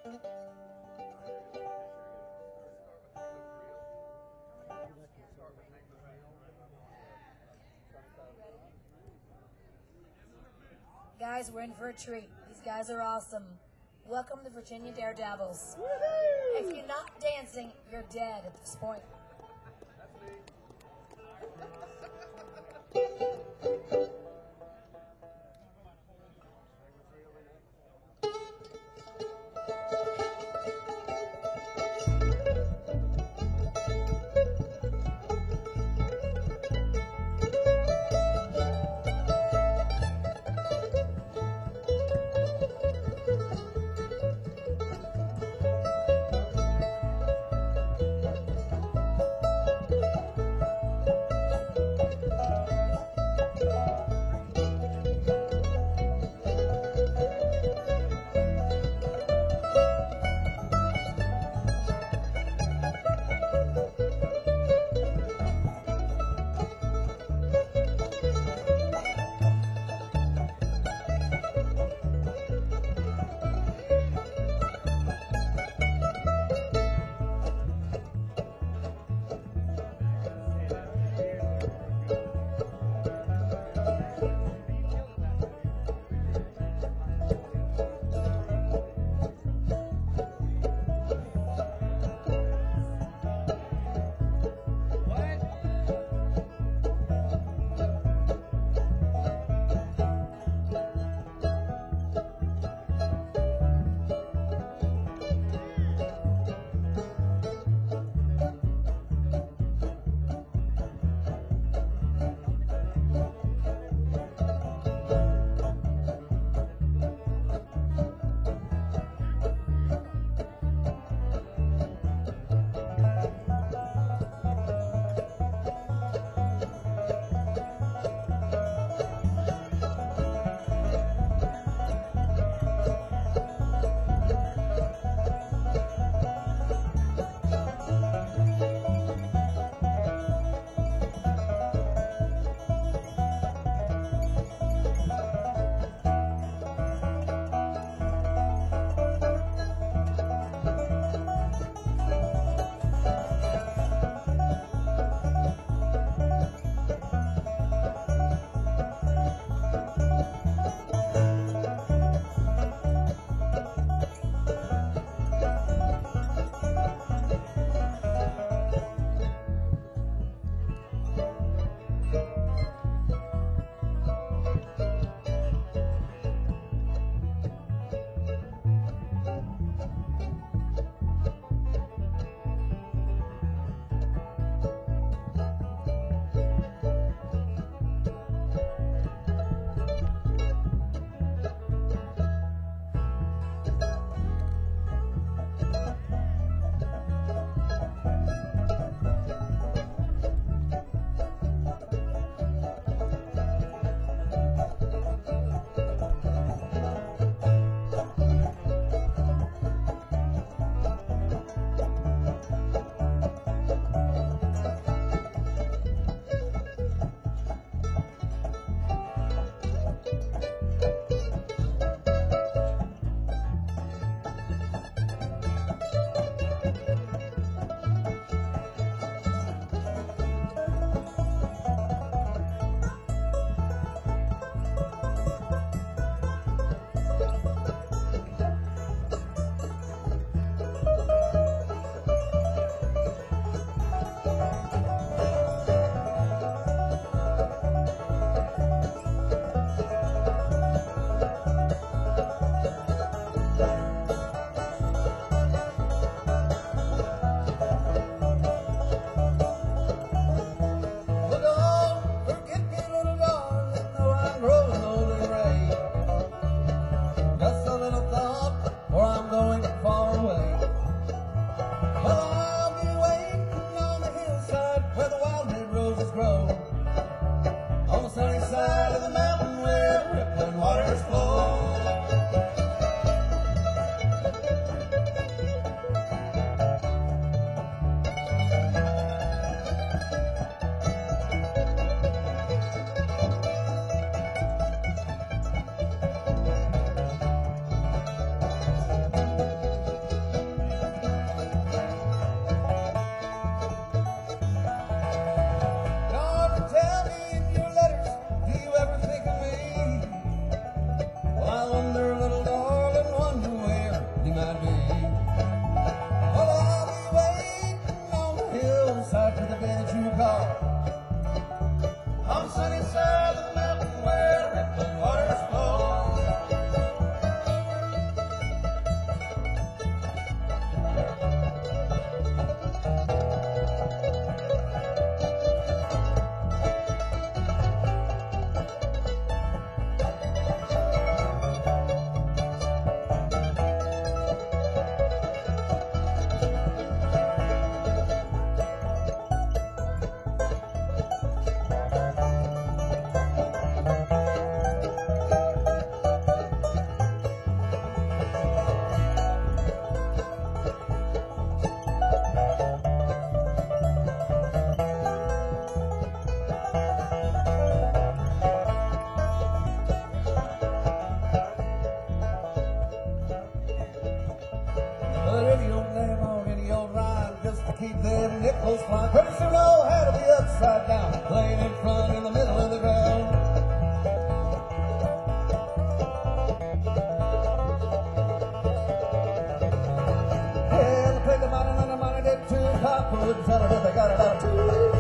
Guys, we're in for a treat. These guys are awesome. Welcome to Virginia Daredevils. If you're not dancing, you're dead at this point. keep them nickels flying. Pretty soon all had to be upside down, laying in front in the middle of the ground. Yeah, they paid the money did too. Papa wouldn't tell her if they got it out of two.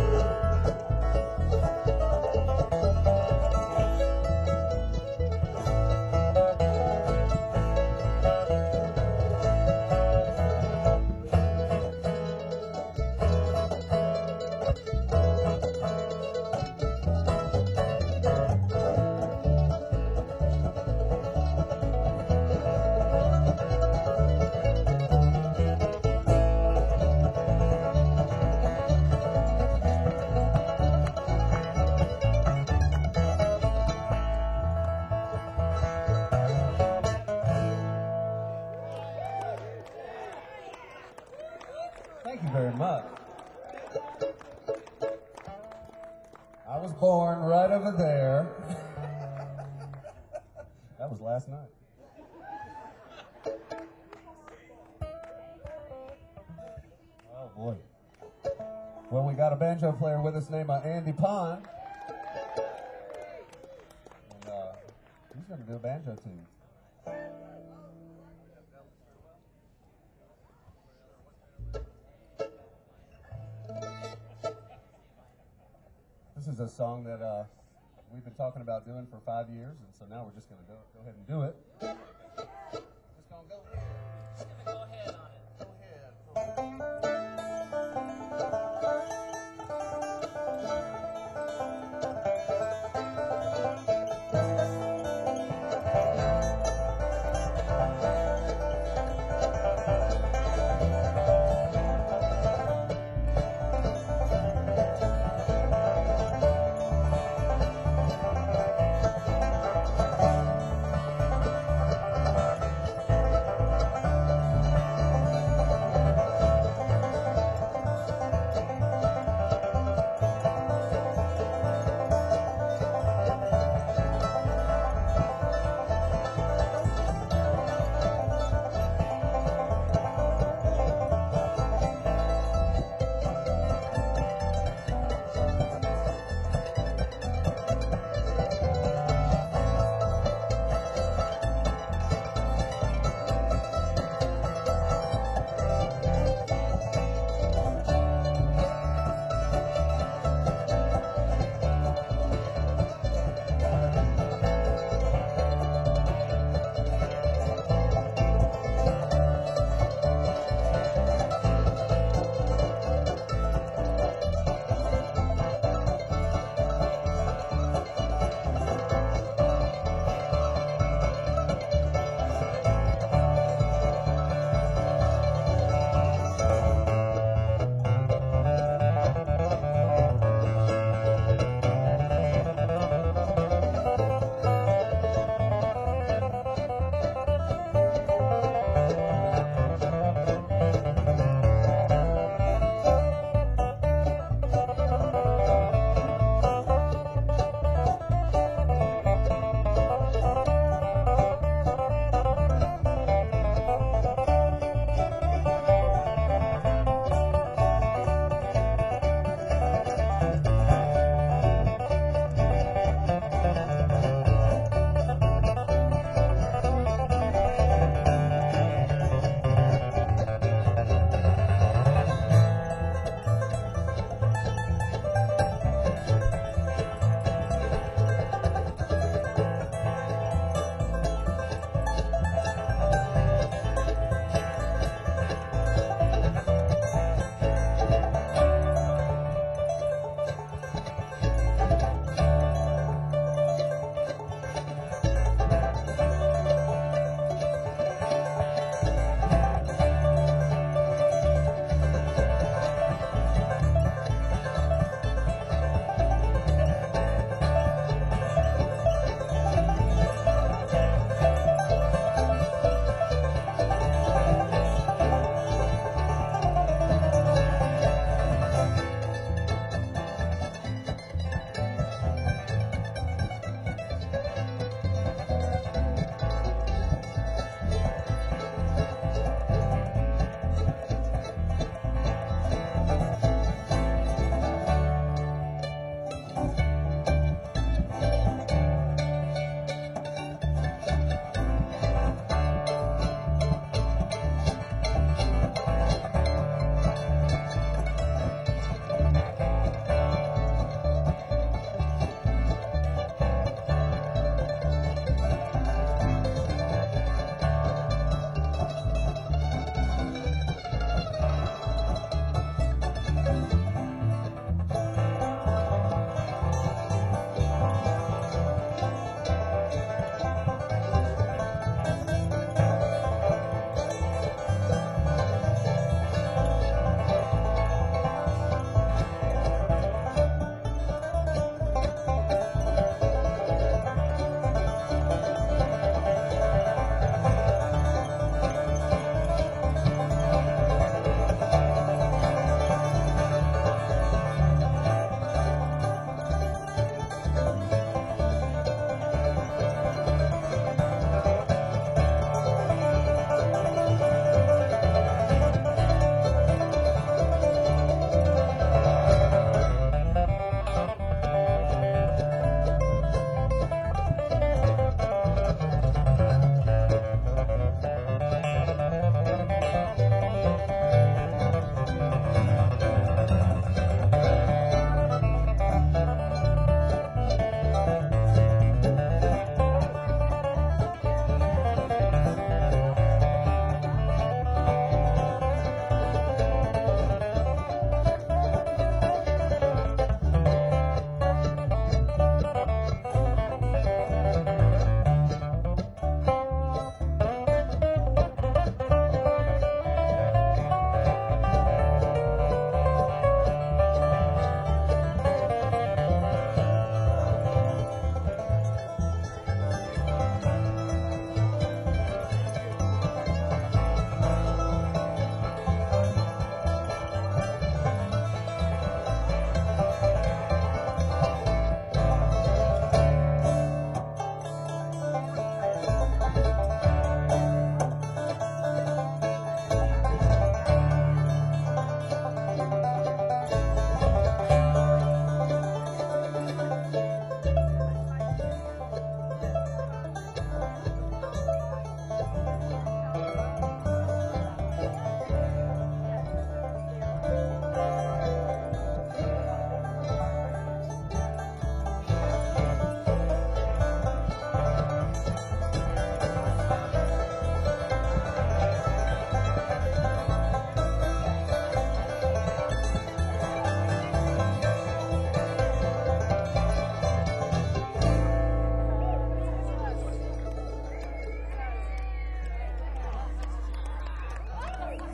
Thank you very much. I was born right over there. That was last night. Oh boy. Well, we got a banjo player with us named Andy Pond. And he's going to do a banjo tune. This is a song that we've been talking about doing for 5 years, and so now we're just going to go ahead and do it. Just going to go. Just going to go ahead on it. Go ahead.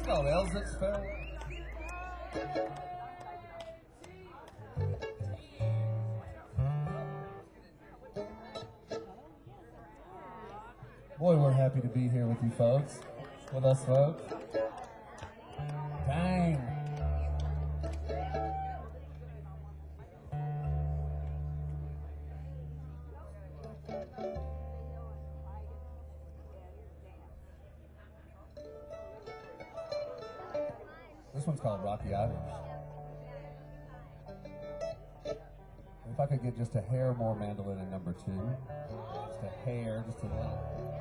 called Elsitz Farewell. Boy, we're happy to be here with you folks. With us folks. Dang. This one's called Rocky Irish. If I could get just a hair more mandolin in number 2. Just a hair, just a little.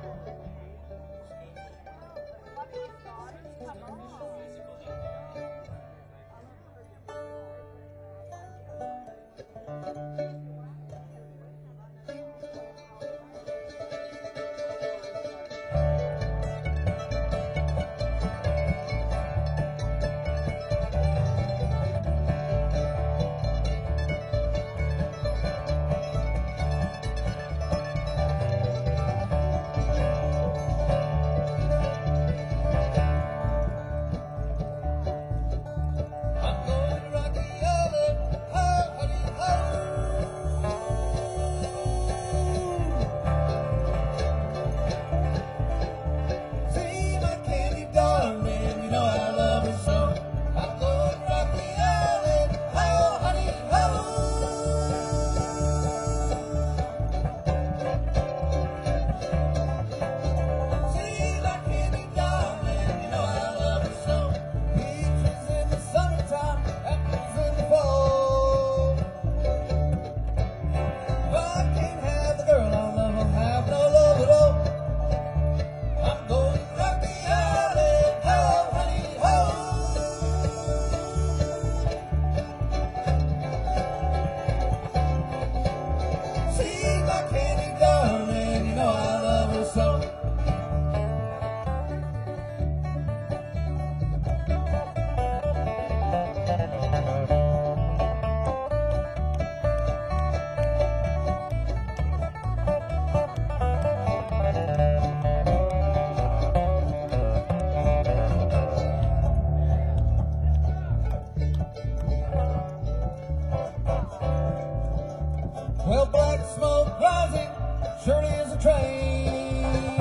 Well, black smoke rising, surely is a train.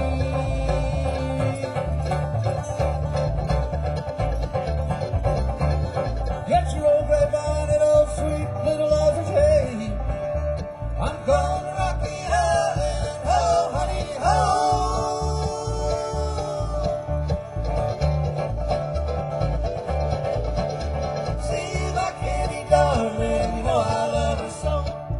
Get your old grapevine and old sweet little Ozer's hay. I'm going to Rocky Island, ho, honey, ho. See my candy darling, you know I love her so.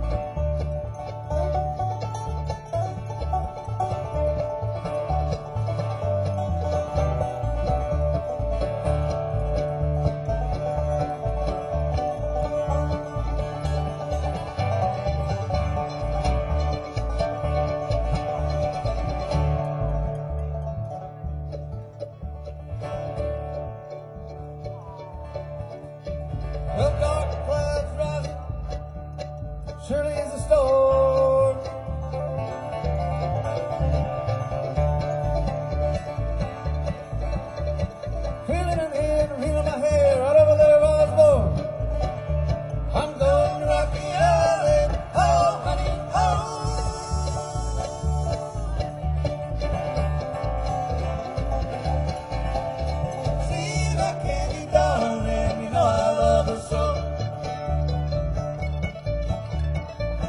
Well, dark clouds rising, surely is a storm. Feeling an in, reeling my hair right over there, Osborne. I'm going to Rocky Island, ho, honey, ho. See my candy darling, you know I love her so.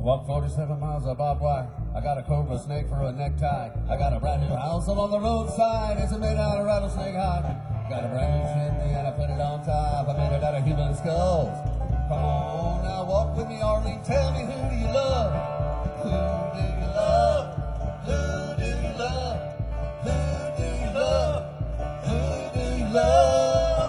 Walk 47 miles of barbed wire. I got a cobra snake for a necktie. I got a brand new house along the roadside. It's made out of rattlesnake hide. Got a brand new chimney and I put it on top. I made it out of human skulls. Come on now, walk with me, Arlene. Tell me, who do you love? Who do you love? Who do you love? Who do you love? Who do you love?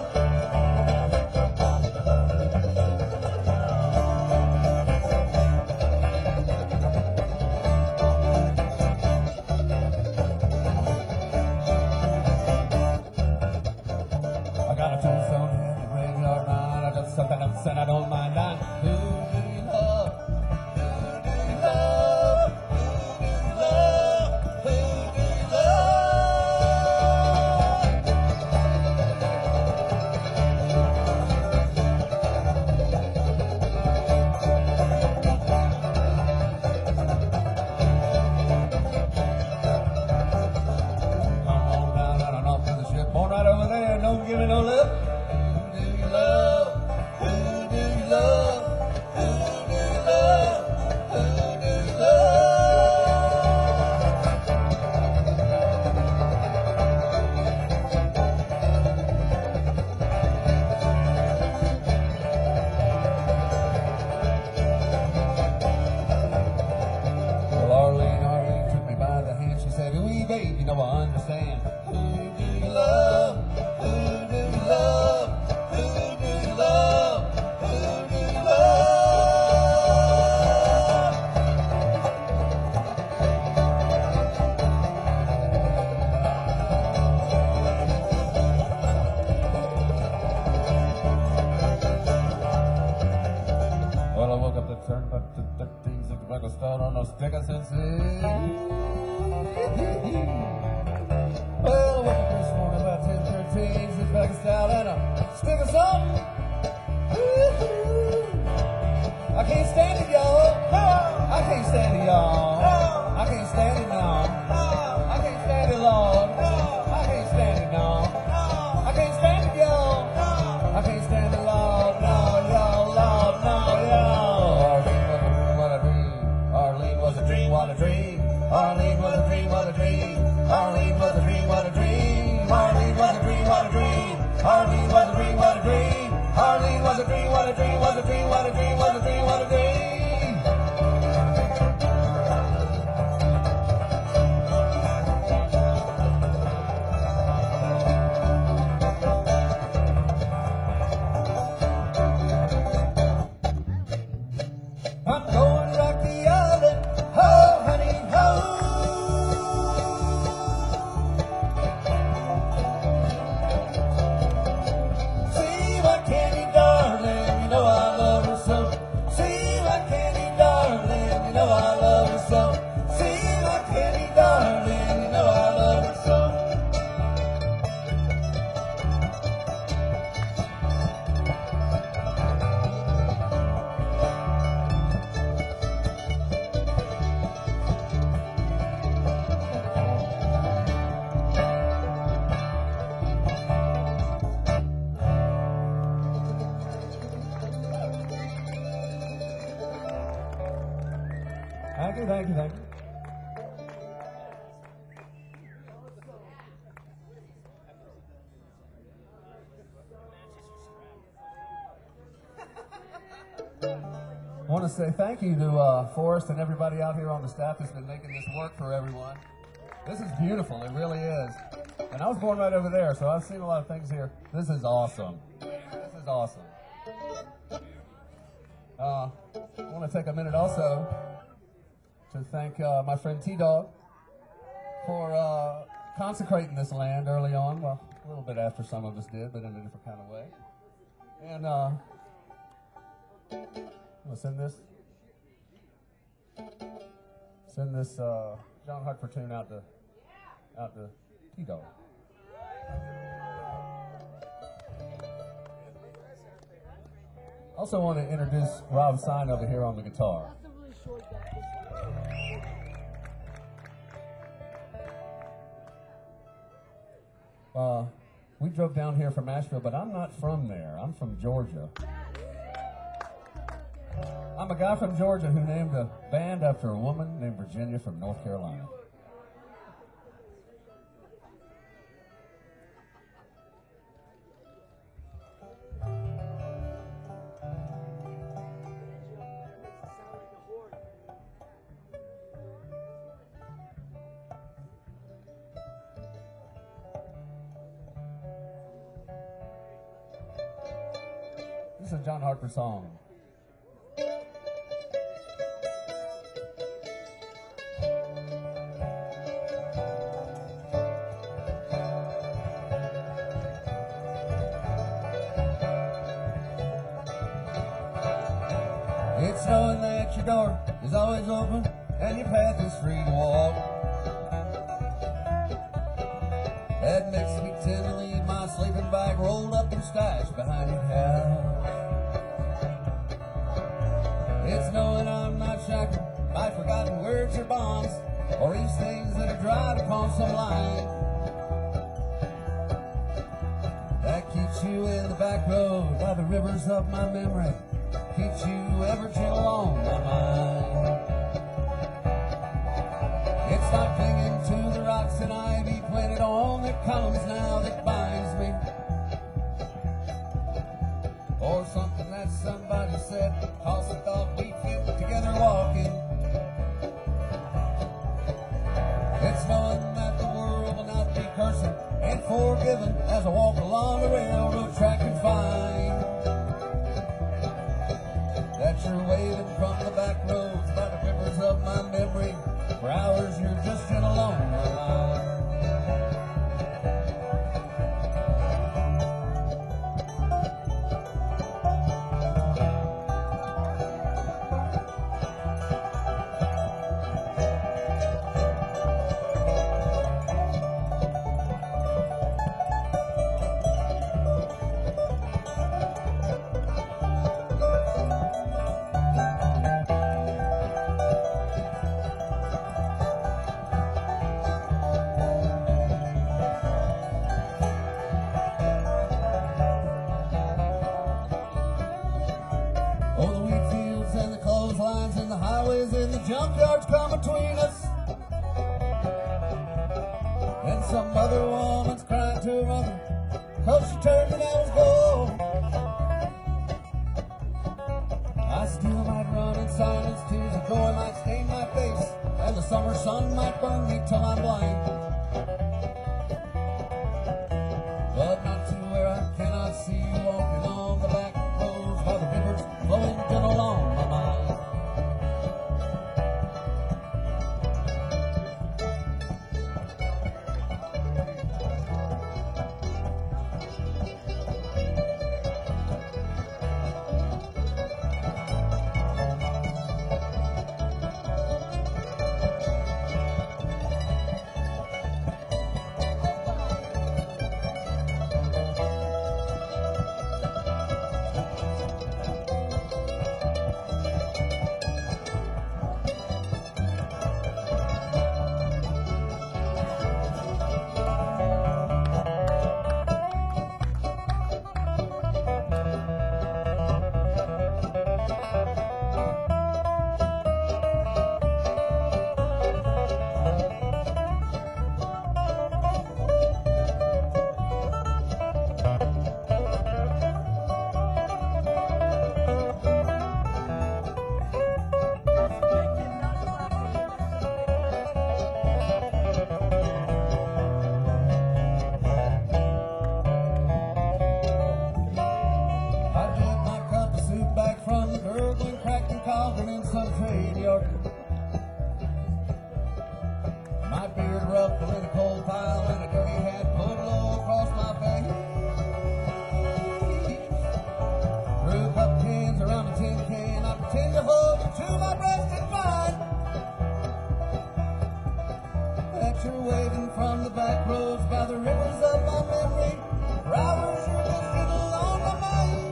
And I don't mind that. Who do you love? Who do you love? Who do you love? Who do you Come on down and off to the ship. Born right over there. Don't give me no lip. Who do you love? Who do you love? Who do you love? Who do you Well, Arlene took me by the hand. She said, "Ooh, babe, you know I understand. Who do you love? Who do you love? Who do you love? Who do you love?" Well, I woke up the turnpike to 13, sick like a star on a stick. I said, well, I woke up this morning about 10:13, six pack of stout and a stick of something. I can't stand it, y'all. I can't stand it, y'all. I can't stand it now. I can't stand it, Lord. I can't stand it now. I can't stand it, y'all. I can't stand it, Lord. No, y'all, Lord, no, y'all. Arlene was a dream, what a dream. Arlene was a dream, what a dream. Arlene was a dream, what a dream. Arlene was a dream, what a dream. Arlene was a dream, what a dream. Arlene was a dream, what a dream, what a dream, what a dream, what a dream, what a dream. I'm going to rock the island, ho, honey, ho. See my Candy darling, you know I love her so. See my Candy darling, you know I love her so. See my Candy darling, you know I love her so. Thank you, thank you, thank you. I want to say thank you to Forrest and everybody out here on the staff that's been making this work for everyone. This is beautiful, it really is. And I was born right over there, so I've seen a lot of things here. This is awesome. This is awesome. I want to take a minute also to thank my friend T-Dog for consecrating this land early on. Well, a little bit after some of us did, but in a different kind of way. And I'm going to send this John Hartford tune out to T-Dog. Also want to introduce Rob Sine over here on the guitar. We drove down here from Asheville, but I'm not from there. I'm from Georgia. I'm a guy from Georgia who named a band after a woman named Virginia from North Carolina. This is a John Harper song. It's knowing that your door is always open and your path is free to walk. That makes me tend to leave my sleeping bag rolled up and stashed behind your house. It's knowing I'm not shackled by forgotten words or bonds, or these things that are dried upon some line. That keeps you in the back road by the rivers of my memory, keeps you ever gentle on my mind. It's not clinging to the rocks and ivy planted on the columns now that binds me, or something that somebody said, cause the thought we fit together walking. It's knowing that the world will not be cursing and forgiven as I walk along the railroad track and find that you're waving from the back roads by the rivers of my memory. For hours you're just in along my line. Oh, the wheat fields and the clotheslines and the highways and the junkyards come between us. And some other woman's crying to her mother, cause she turned and I was gone. I still might run in silence, tears of joy might stain my face, and the summer sun might burn me till I'm blind. But not to where I cannot see you walking on the back roads while the rivers flowing gentle along my mind. My beard ruffled in a coal pile and a dirty hat pulled low across my face. Brew cup cans around a tin can, I pretend to hold it to my breast and find that you're waving from the back roads by the rivers of my memory. For hours you're listed along my mind.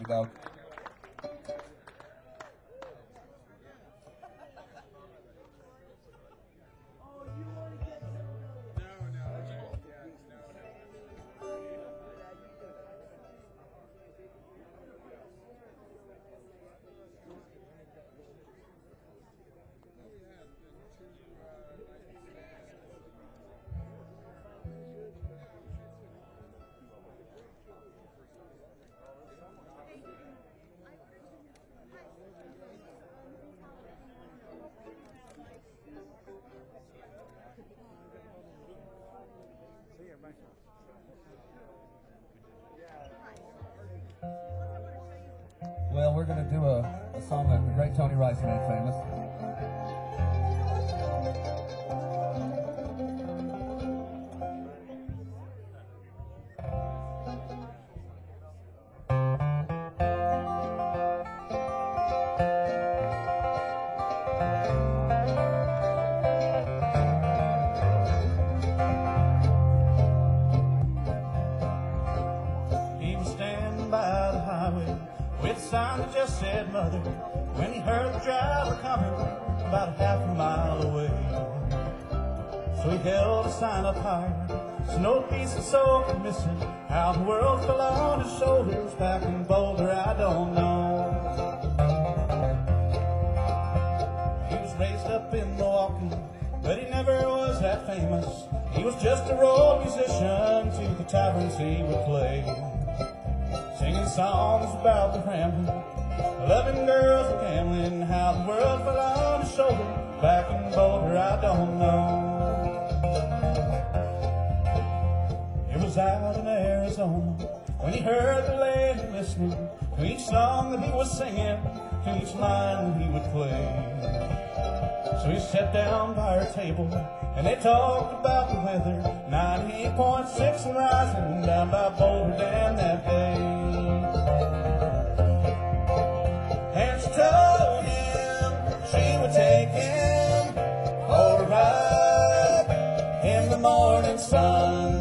dog. Well, we're going to do a song that the great Tony Rice made famous. He was standing by the highway with a sign that just said mother when he heard the driver coming about a half a mile away. So he held a sign up higher so no piece of soul could miss it. How the world fell on his shoulders back in Boulder, I don't know. He was raised up in Milwaukee, but he never was that famous. He was just a road musician to the taverns he would play, singing songs about the rambling, loving girls and gambling. How the world fell on his shoulder back in Boulder, I don't know. It was out in Arizona when he heard the lady listening to each song that he was singing, to each line that he would play. So he sat down by her table and they talked about the weather, 98.6 and rising down by Boulder Dam that day. And she told him she would take him for a ride in the morning sun.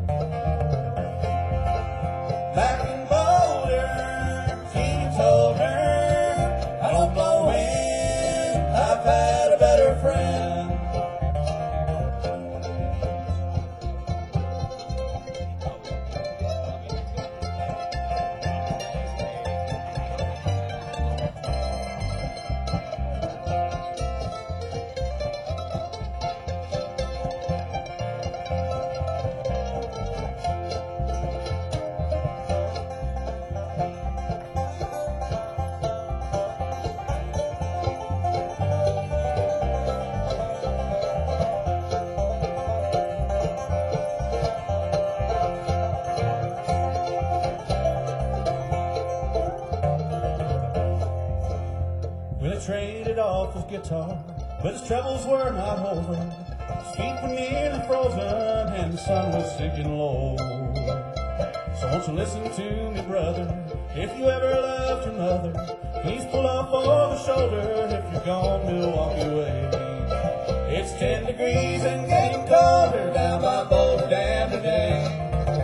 Back in Boulder, he told her, I don't know when I've had a better friend. Well, he traded off his guitar, but his troubles were not over. His feet were nearly frozen and the sun was sinking low. So won't you listen to me, brother, if you ever loved your mother, please pull up over the shoulder if you're going Milwaukee way. It's 10 degrees and getting colder down by Boulder Dam today.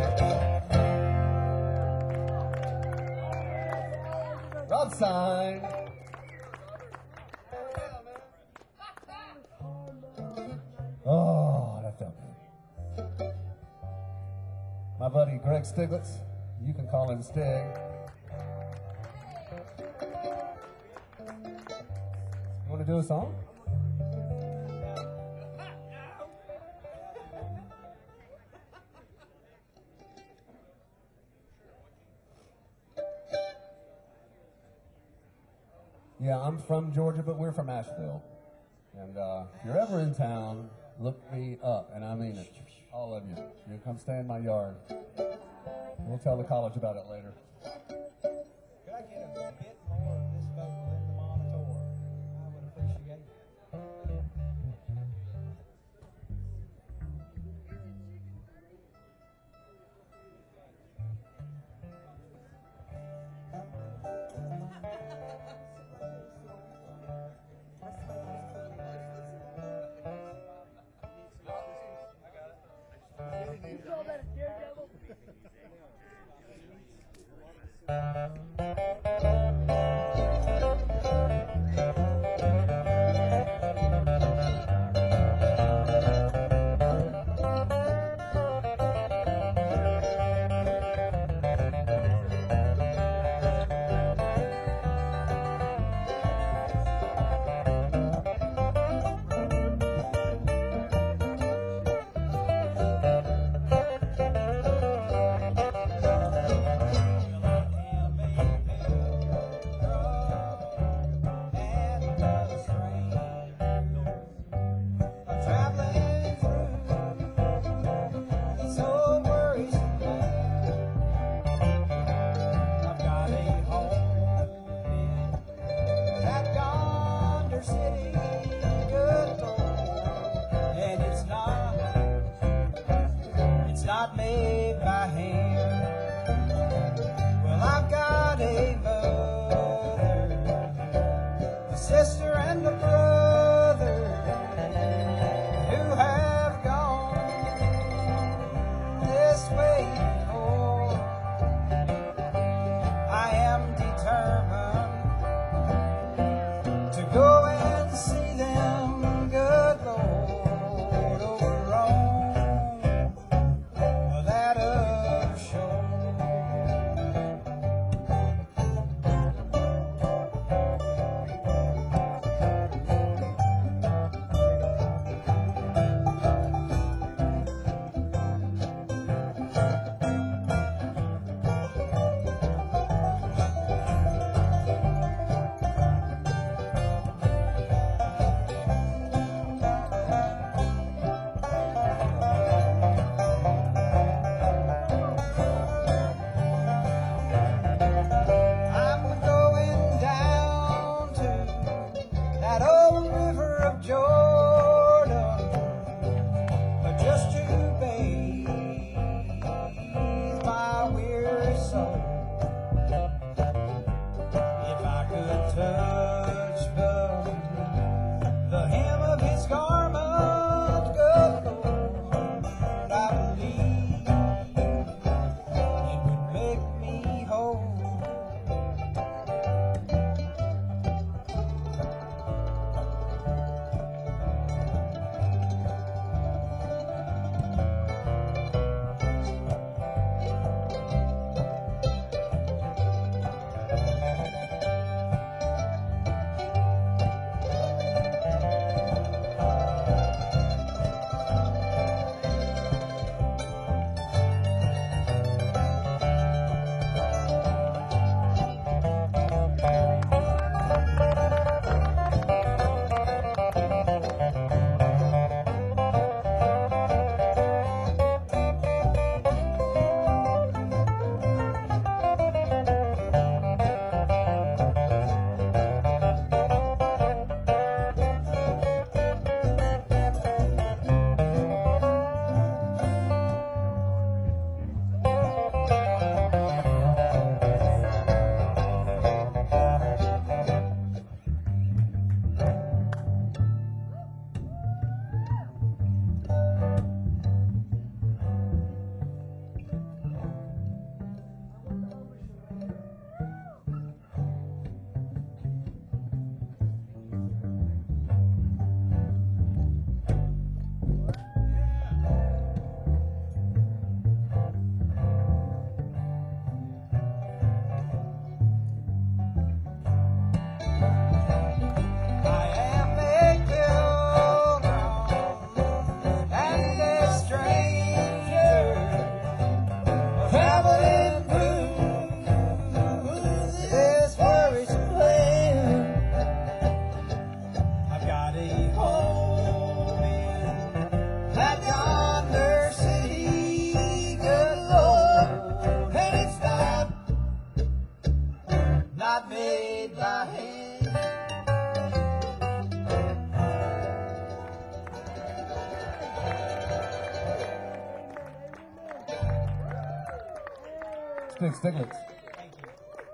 Rob sign. Oh, that felt good. My buddy Greg Stiglitz, you can call him Stig. You want to do a song? Yeah, I'm from Georgia, but we're from Asheville. And if you're ever in town, look me up, and I mean it. All of you. You come stay in my yard. We'll tell the college about it later. Could I get a bit more of this vocal in the monitor? I would appreciate it. Daredevil? that yonder city, good Lord. And it's not made by hand. Well, I've got a mother, a sister, and a brother who have gone this way before. I am determined to go and see them, good Lord, over on that other shore. I'm going down to that old river of Jordan, just to bathe my weary soul. If I could touch the hem of his garment, good Lord, I believe it would make me whole. I am a pilgrim and a stranger, traveling through this worrisome land. I've got a home in that yonder city, good Lord, and it's not made by hand. Stick Stiglitz. Thank you.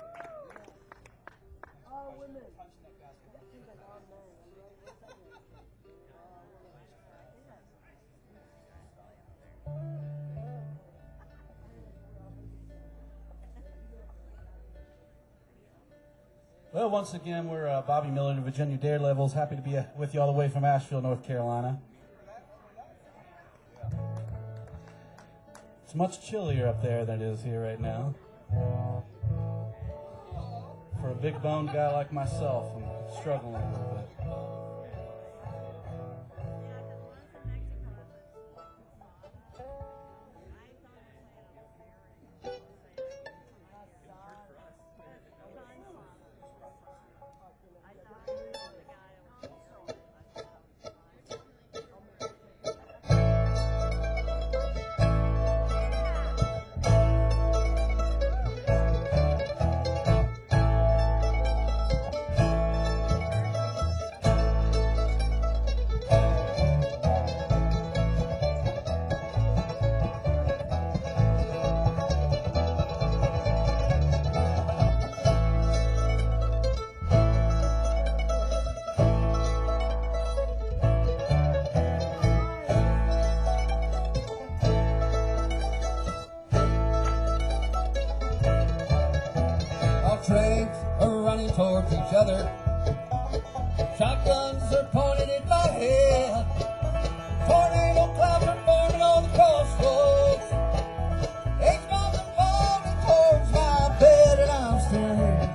Well, once again, we're Bobby Miller and the Virginia Daredevils. Happy to be with you all the way from Asheville, North Carolina. It's much chillier up there than it is here right now. For a big boned guy like myself, I'm struggling a little bit. each other. Shotguns are pointed at my head. Tornado clouds are forming on the crossroads. H-bombs are falling towards my bed, and I'm still here.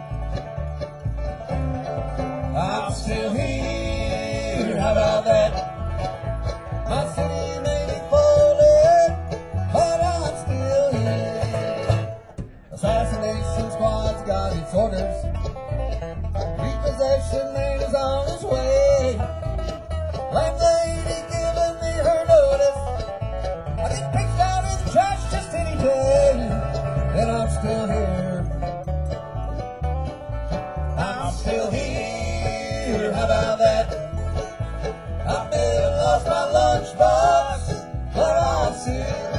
I'm still here. How about that? My city may be falling, but I'm still here. Assassination squad's got its orders. Repossession man is on his way. Landlady giving me her notice. I get picked out in the trash just any day, and I'm still here. I'm still here. How about that? I may have lost my lunchbox, but I'm still here.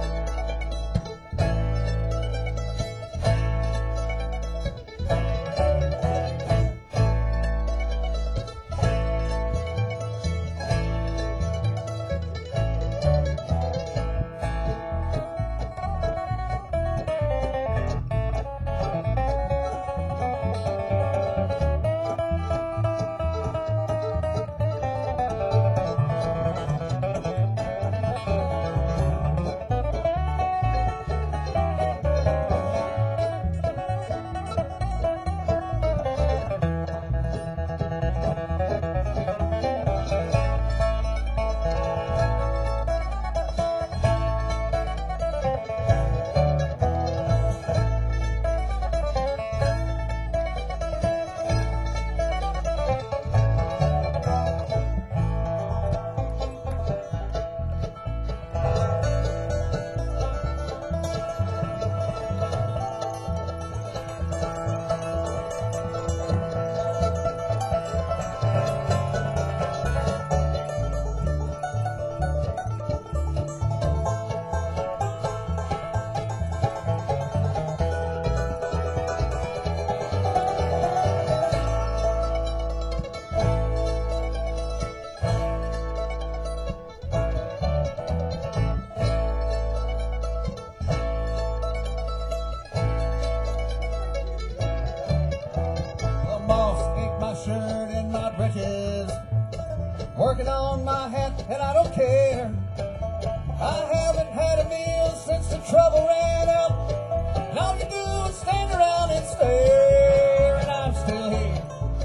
Shirt and my britches, working on my hat, and I don't care. I haven't had a meal since the trouble ran out, and all you do is stand around and stare, and I'm still here.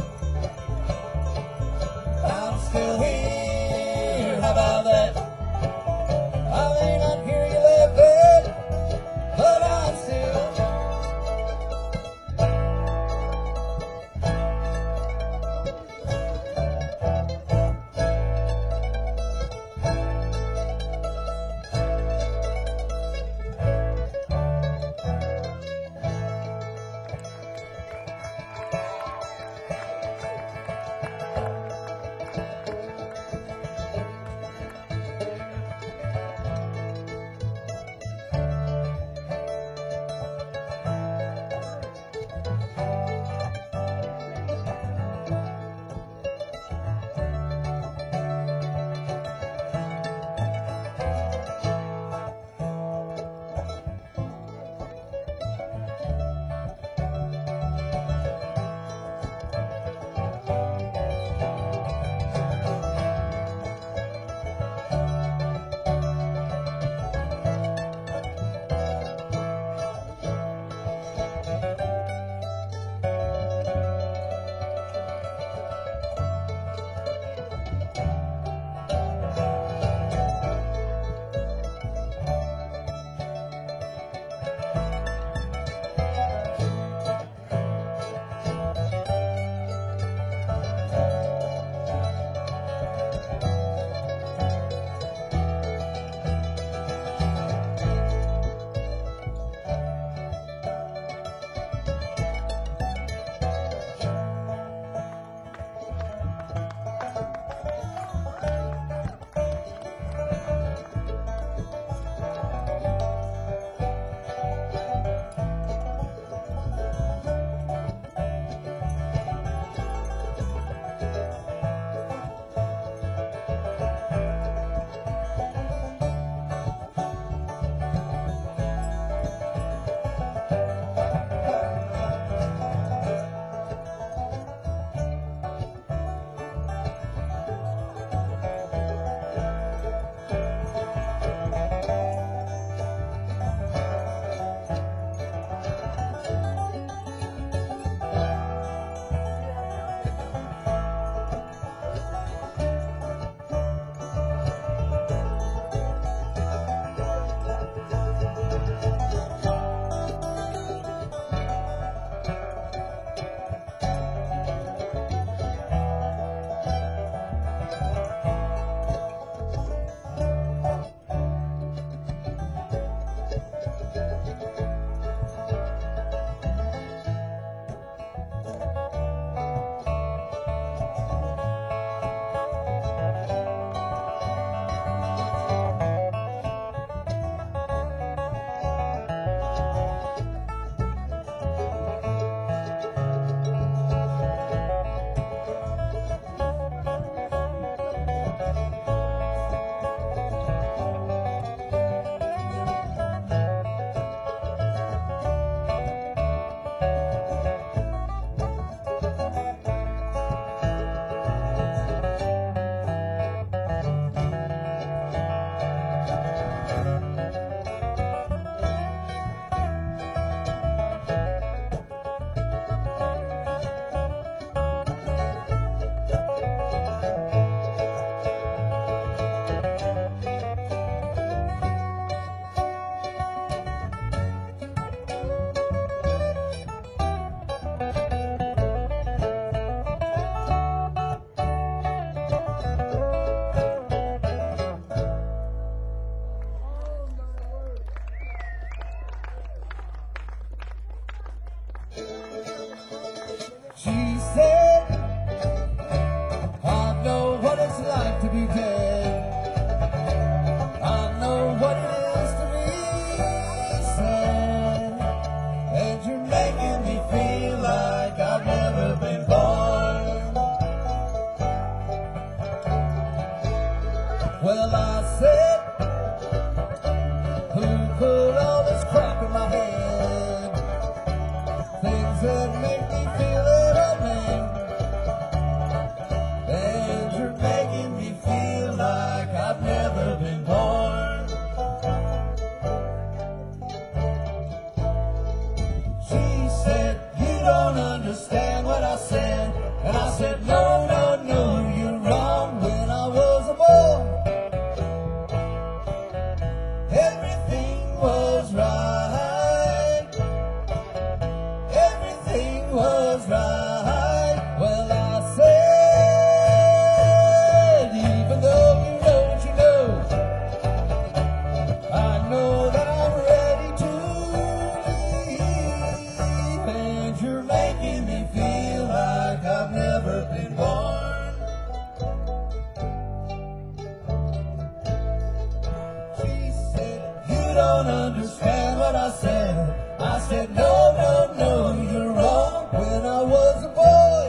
I'm still here. How about that? I may not hear you laughing, but I'm still here. Well, I said, who put all this crap in my head? Things that make me feel that I'm man. And you're making me feel like I've never been born. She said, you don't understand what I said. And I said, no, no, no, you're wrong. When I was a boy, everything was right. Everything was right. Well, I said, even though you know what you know, I know that I'm ready to leave. And you're making me feel like I've never been born. She said, you don't understand what I said. I said, no, no, no, you're wrong. When I was a boy,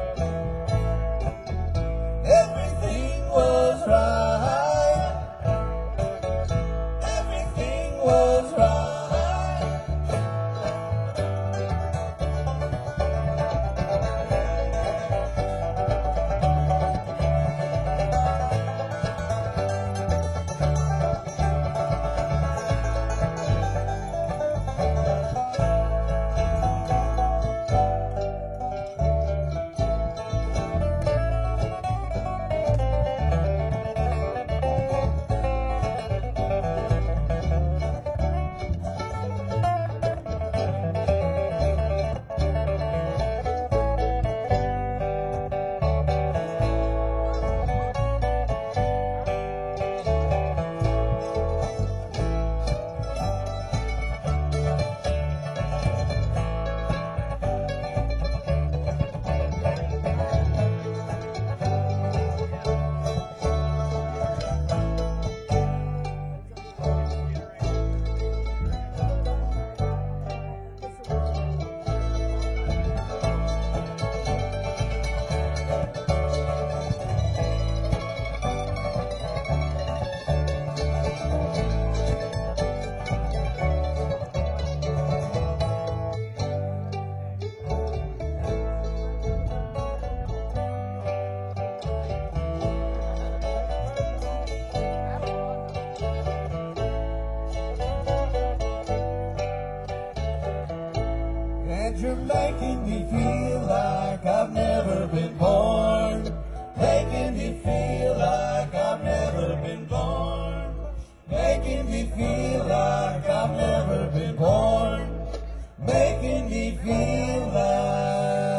everything was right. Everything was right. And you're making me feel like I've never been born. Making me feel like I've never been born. Making me feel like I've never been born. Making me feel like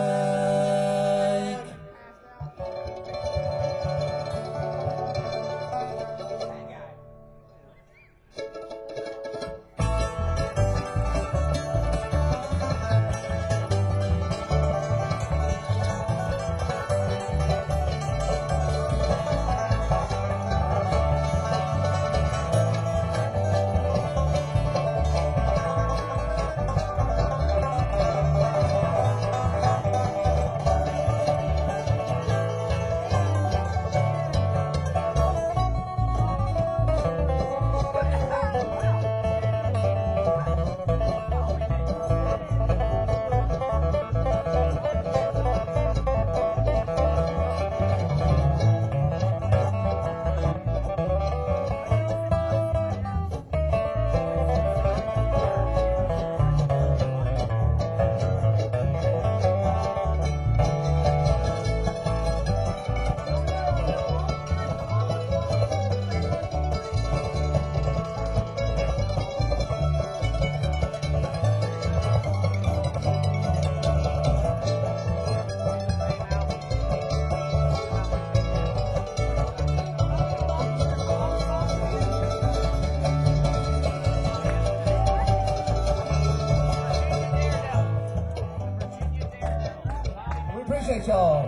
appreciate y'all.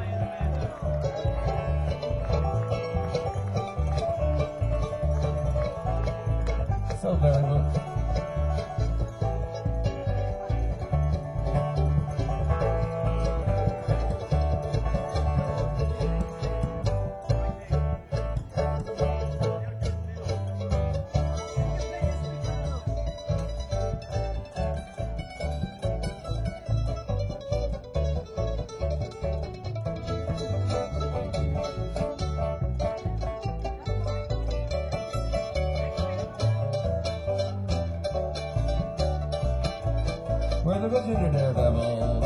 So very much. the Virginia Daredevils.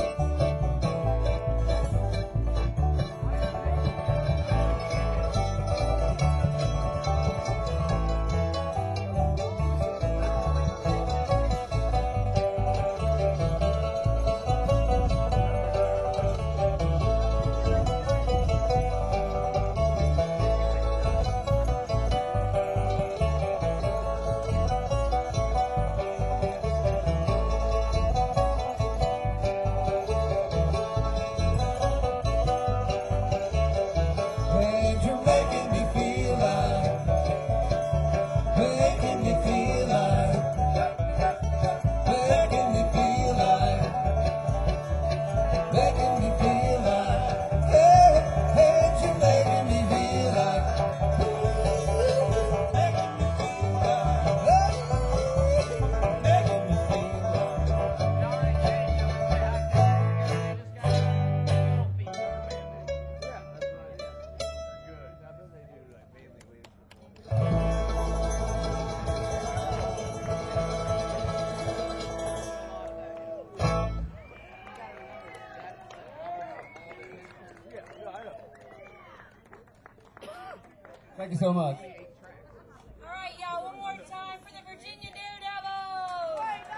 Thank you so much. All right, y'all, one more time for the Virginia Daredevils.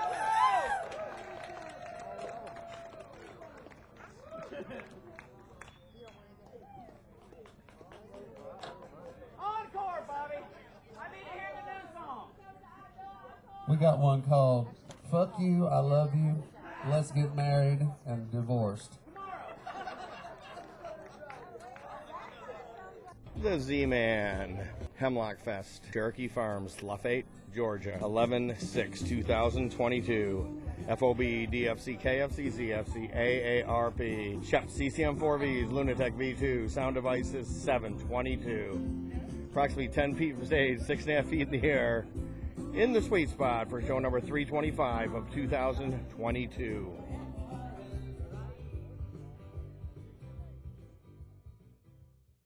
Encore, Bobby. I need to hear the new song. We got one called Fuck You, I Love You, Let's Get Married and Divorced. The Z-Man, Hemlock Fest, Cherokee Farms, Lafayette, Georgia, 11/6/2022. FOB, DFC, KFC, ZFC, AARP, Shep, CCM4Vs, Lunatech V2, Sound Devices, 722. Approximately 10 feet from stage, 6.5 feet in the air, in the sweet spot for show number 325 of 2022.